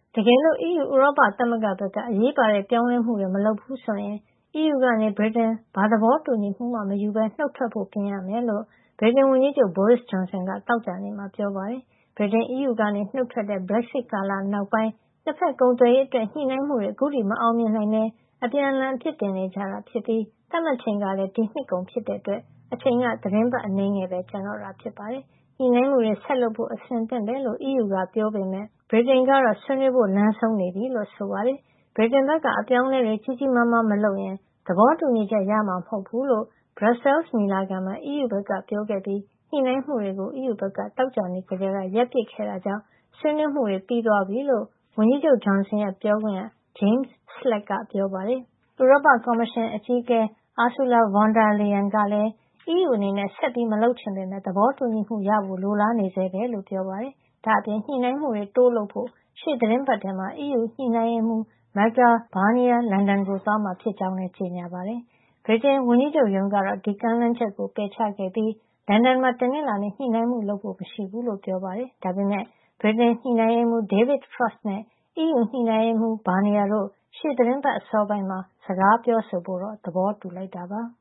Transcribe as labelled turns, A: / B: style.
A: တကယ်လို့ EU ဥရောပသမဂ္ဂဘက်က အရေးပါတဲ့ပြောင်းလဲမှုတွေမလုပ်ဘူးဆိုရင် EU ကနေ ဗြိတိန်ဘာသဘောတူညီမှုမှမယူဘဲနှုတ်ထွက်ဖို့ပြင်ရမယ်လို့ ဗြိတိန်ဝန်ကြီးချုပ် Boris Johnson ကသောကြာနေ့မှာပြောပါတယ်။ ဗြိတိန် EU ကနေနှုတ်ထွက်တဲ့ Brexit ကာလနောက်ပိုင်းနှစ်ဘက်ကုန်သွယ်ရေးအတွက်ညှိနှိုင်းမှုတွေအခုထိမအောင်မြင်နိုင်ဘဲအပြန်အလှန်အပြစ်တင်နေကြတာဖြစ်ပြီးသတ်မှတ်ချိန်ကလည်းဒီနှစ်ကုန်ဖြစ်တဲ့အတွက်အချိန်ကသီတင်းပတ်အနည်းငယ်ပဲကျန်တော့တာဖြစ်ပါတယ်။ညှိနှိုင်းမှုတွေဆက်လုပ်ဖို့အဆင်သင့်တယ်လို့ EU ကပြောပေမယ့်ဗြိတိန်ကတော့ဆွေးနွေးဖို့လမ်းဆုံးနေပြီလို့ဆိုပါတယ်။ဗြိတိန်ဘက်ကအပြောင်းအလဲတွေကြီးကြီးမားမားမလုပ်ရင်သဘောတူညီချက်ရမှာမဟုတ်ဘူးလို့ Brussels ညီလာခံမှာ EU ဘက်ကပြောခဲ့ပြီးညှိနှိုင်းမှုတွေကို EU ဘက်ကသောကြာနေ့ကတည်းကရပ်ပစ်ခဲ့တာကြောင့်ဆွေးနွေးမှုတွေပြီးသွားပြီလို့ဝန်ကြီးချုပ် Johnson ရဲ့ပြောခွင့်ရ James Slack ကပြောပါတယ်။ဥရောပကော်မရှင်အကြီးအကဲ Ursula von der Leyen ကလည်း EU အနေနဲ့ဆက်ပြီးမလုပ်ချင်ပေမယ့်သဘောတူညီမှုရဖို့လိုလားနေဆဲပဲလို့ပြောပါတယ်။ဒါ့အပြင်ညှိနှိုင်းမှုတွေတိုးလုပ်ဖို့ရှေ့သီတင်းပတ်ထဲမှာ EU ညှိနှိုင်းရေးမှူး Michael Barnier လန်ဒန်ကိုသွားမှာဖြစ်ကြောင်းလည်းကြေညာပါတယ်။ဗြိတိန်ဝန်ကြီးချုပ်ရုံးကတော့ဒီကမ်းလှမ်းချက်ကိုပယ်ချခဲ့ပြီးလန်ဒန်မှာတနင်္လာနေ့ညှိနှိုင်းမှုလုပ်ဖို့မရှိဘူးလို့ပြောပါတယ်။ဒါပေမယ့်ဗြိတိန်ညှိနှိုင်းရေးမှူး David Frost နဲ့ EU ညှိနှိုင်းရေးမှူး Barnier တို့ရှေ့သီတင်းပတ်အစောပိုင်းမှာစကားပြောဆိုဖို့တော့သဘောတူလိုက်တာပါ။